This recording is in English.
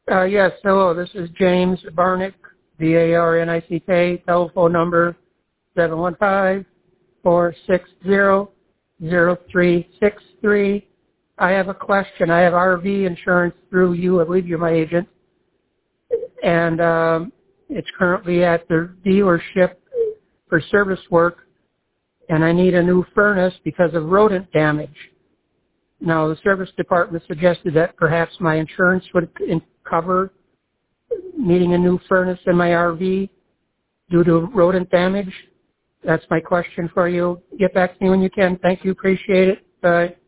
Yes, hello, this is James Barnick, B-A-R-N-I-C-K, telephone number 715-460-0363. I have a question. I have RV insurance through you. I believe you're my agent. And it's currently at the dealership for service work, and I need a new furnace because of rodent damage. Now, the service department suggested that perhaps my insurance would cover needing a new furnace in my RV due to rodent damage. That's my question for you. Get back to me when you can. Thank you. Appreciate it. Bye.